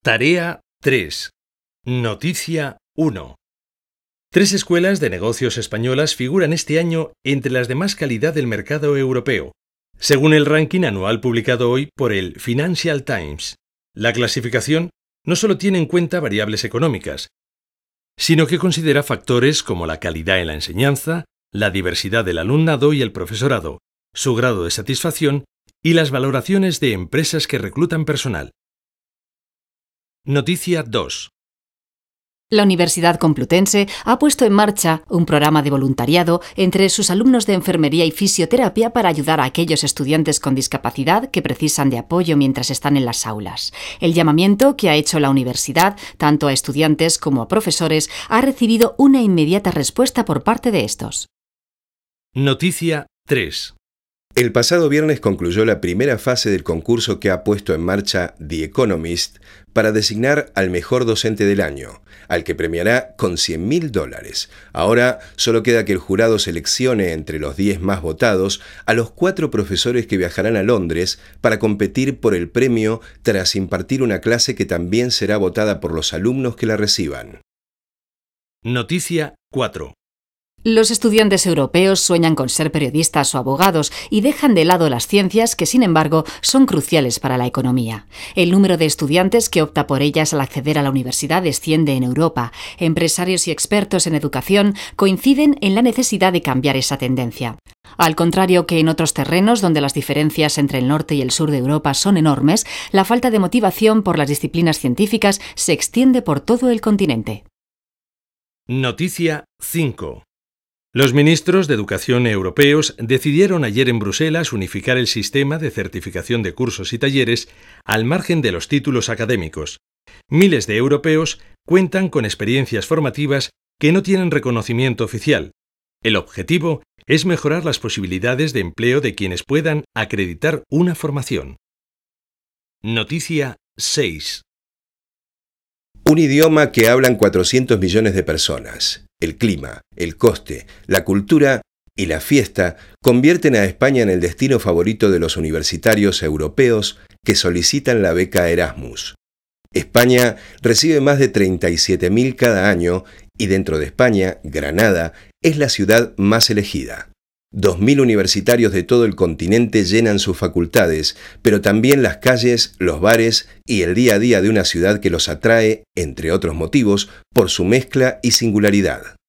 Tarea 3. Noticia 1. 3 escuelas de negocios españolas figuran este año entre las de más calidad del mercado europeo, según el ranking anual publicado hoy por el Financial Times. La clasificación no solo tiene en cuenta variables económicas, sino que considera factores como la calidad en la enseñanza, la diversidad del alumnado y el profesorado, su grado de satisfacción y las valoraciones de empresas que reclutan personal. Noticia 2. La Universidad Complutense ha puesto en marcha un programa de voluntariado entre sus alumnos de enfermería y fisioterapia para ayudar a aquellos estudiantes con discapacidad que precisan de apoyo mientras están en las aulas. El llamamiento que ha hecho la universidad, tanto a estudiantes como a profesores, ha recibido una inmediata respuesta por parte de estos. Noticia 3. El pasado viernes concluyó la primera fase del concurso que ha puesto en marcha The Economist para designar al mejor docente del año, al que premiará con $100.000. Ahora solo queda que el jurado seleccione entre los 10 más votados a los 4 profesores que viajarán a Londres para competir por el premio tras impartir una clase que también será votada por los alumnos que la reciban. Noticia 4. Los estudiantes europeos sueñan con ser periodistas o abogados y dejan de lado las ciencias que, sin embargo, son cruciales para la economía. El número de estudiantes que opta por ellas al acceder a la universidad desciende en Europa. Empresarios y expertos en educación coinciden en la necesidad de cambiar esa tendencia. Al contrario que en otros terrenos donde las diferencias entre el norte y el sur de Europa son enormes, la falta de motivación por las disciplinas científicas se extiende por todo el continente. Noticia 5. Los ministros de Educación europeos decidieron ayer en Bruselas unificar el sistema de certificación de cursos y talleres al margen de los títulos académicos. Miles de europeos cuentan con experiencias formativas que no tienen reconocimiento oficial. El objetivo es mejorar las posibilidades de empleo de quienes puedan acreditar una formación. Noticia 6. Un idioma que hablan 400 millones de personas. El clima, el coste, la cultura y la fiesta convierten a España en el destino favorito de los universitarios europeos que solicitan la beca Erasmus. España recibe más de 37.000 cada año y dentro de España, Granada es la ciudad más elegida. 2.000 universitarios de todo el continente llenan sus facultades, pero también las calles, los bares y el día a día de una ciudad que los atrae, entre otros motivos, por su mezcla y singularidad.